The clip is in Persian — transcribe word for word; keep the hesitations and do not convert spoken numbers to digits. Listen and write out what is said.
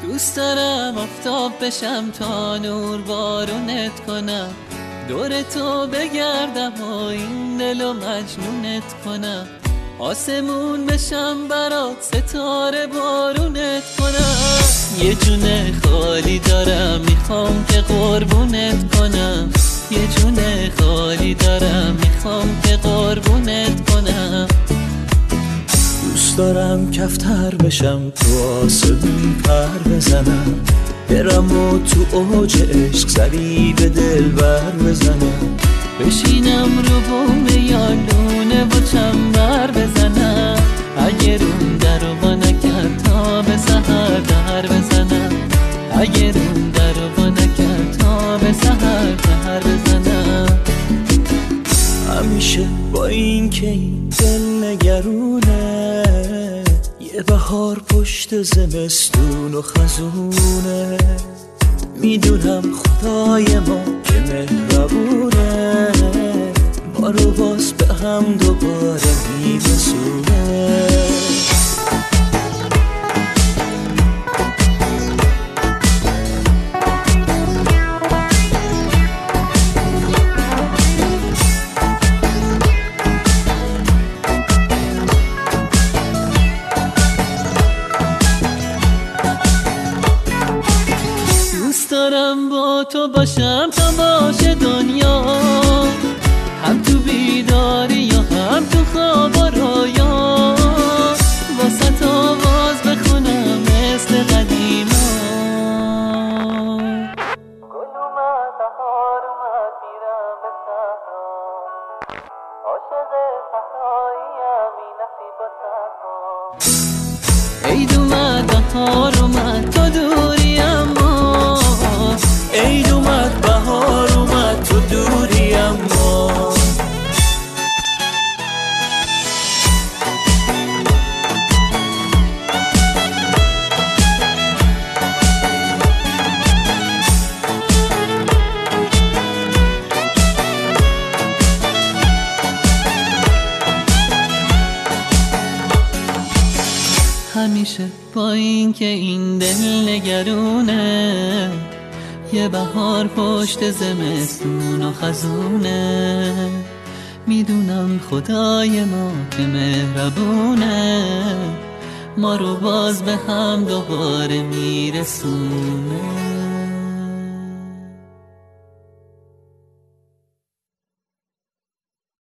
دوست دارم آفتاب بشم تا نور بارونت کنم، دور تو بگردم و این دلو مجنونت کنم، آسمون بشم برات ستاره بارونت کنم. یه جونه خالی دارم میخوام که قربونت کنم، یه جونه خالی دارم میخوام که قربونت کنم. دوست دارم کفتر بشم تو آسمون پر بزنم، برم و تو اوج عشق سری به دل بر بزنم، بشینم رو بوم یالونه و چنبر بزنم، اگه روم در رو با نکرد تا به سحر در بزنم، اگه روم در رو با نکرد تا به سحر در بزنم. همیشه با این که این دل نگرونه، یه بهار پشت زمستون و خزونه، میدونم خدای ما که مهربونه، ما رو باز به هم دوباره میرسونه. دوست دارم با تو باشم تا باشه دنیا، هم تو بیداری یا هم تو خواب و رویا، واسه آواز بخونم مثل قدیما. گل اومد بهار اومد میرم به صحرا، عاشق صحراییم این نصیب و صحرا. عید اومد بهار اومد تو دوری اما، عید اومد بهار اومد تو دوری اما. همیشه با این که این دل نگرونه، یه بهار پشت زمستون و خزونه، میدونم خدای ما که مهربونه، ما رو باز به هم دوباره میرسونه.